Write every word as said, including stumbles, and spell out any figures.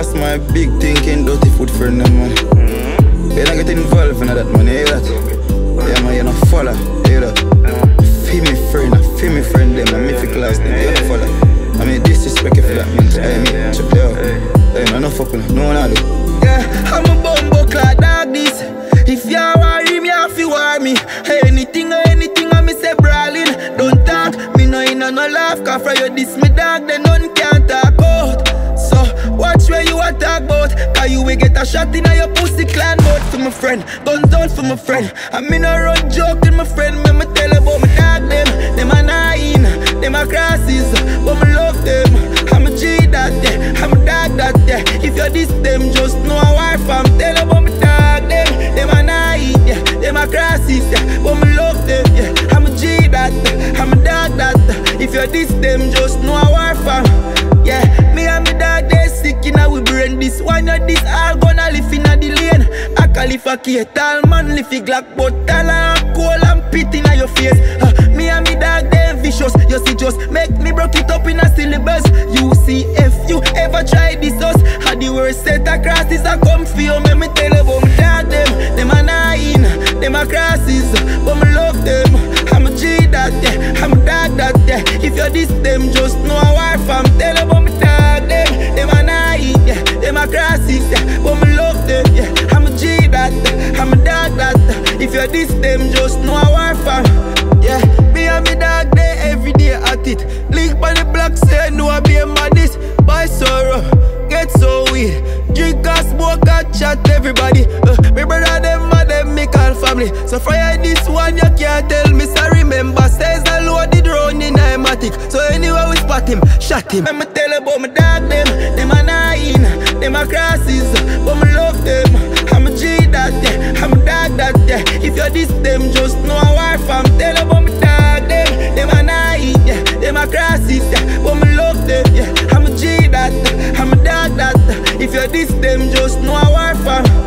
that's my big thinking, dirty food friend, man. You don't get involved in that, man, you hear that? Yeah, man, you don't follow, you hear that? Feel me friend, feel me friend, them, and me fi class them, you don't follow. I mean, disrespect you for that, man. I mean, check it out. Hey, man, no fucking, no one I do. Yeah, I'm a bumbo clad dog this. If you worry me, if you worry me, hey, anything or anything I me say brawling. Don't talk, me no in no laugh. Cause for you this me dog, then none can talk out. So, watch where you a talk about. Cause you will get a shot in your pussy clan mouth for my friend. Guns down for my friend. I me no run joking my friend. Me me tell about my dog them. Them a nine, them a crosses. But me love them. I'm a G that day, I'm a dog that day. If you diss them, just know a war fam. Tell about my dog them. Them a nine, yeah. Them a crosses, yeah. But me love them, yeah. I'm a G that day, I'm a dog that day. If you diss them, just know a war fam. Yeah, me and me dog they sick in our brain. This one or this all gonna live in a the lane. I call if a key tall man live a glock, but tall and cold and pit in your face. uh, Me and me dog they vicious. You see just make me broke it up in a syllabus. You see if you ever try this us, how the worst set across is a come for you. Make me tell you about me dog them. Them a nine, them a crosses, but me love them. I'm a G that yeah, I'm a dog that yeah. If you diss them, just know a war fam. Tell you about me dog them. Them a nine, yeah, them a crosses, yeah, but me love them, yeah. I'm a G that yeah, I'm a dog that yeah. If you diss them, just know a war fam. Yeah, me and me dog they every day at it. Link by the block say no I be a madness. By sorrow, get so weird. Drink and smoke and chat everybody. uh, Me brother them and them me call family. So fire this one you can't tell me. So remember says the loaded round in a matic. So anyway we spot him, shot him. Let me tell you about my dog them. Them a nine, them a crosses, but me love them. I'm a G that yeah, I'm a dog that yeah. If you diss them, just know a war fam. Tell you about my dog them. Them a nine, yeah, them a crosses, yeah, but me love them, yeah. I'm a G that, I'm a dog that. If you diss them, just know a war fam.